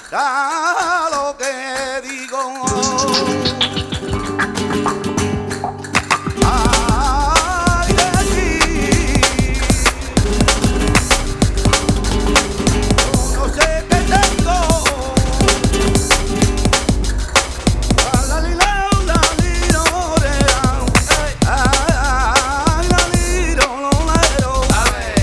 a lo que digo. Ay de ti, yo no sé qué tengo. La li la la li lo re ay la li lo lo. A ver.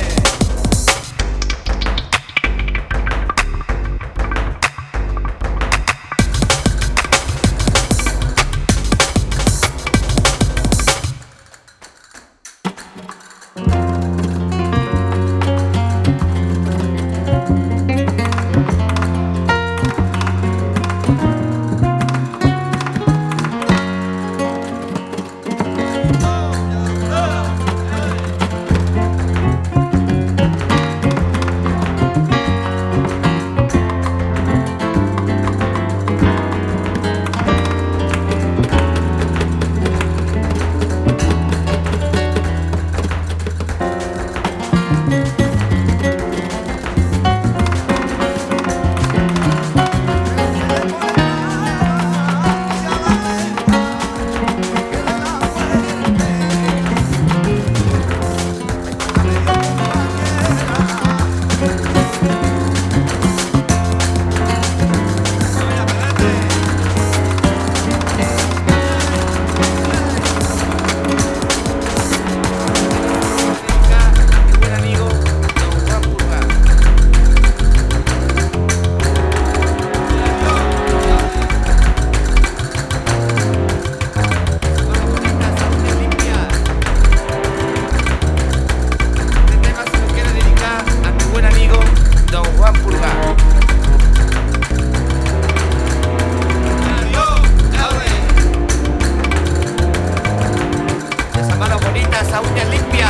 Esa uña limpia.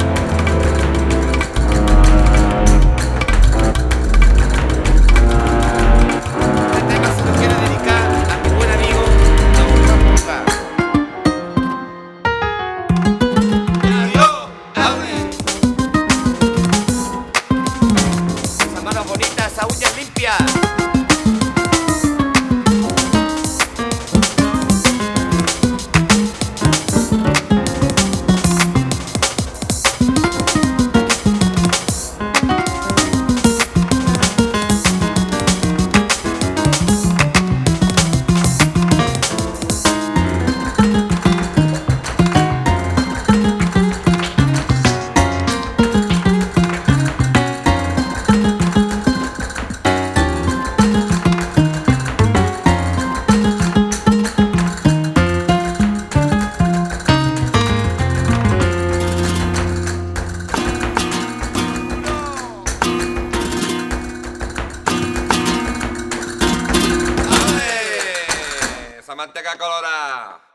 Este tema se lo quiero dedicar a mi buen amigo Don Juan Pulgar. Adiós, abre. Esa mano bonita, esa uña limpia. Esa manteca colorada.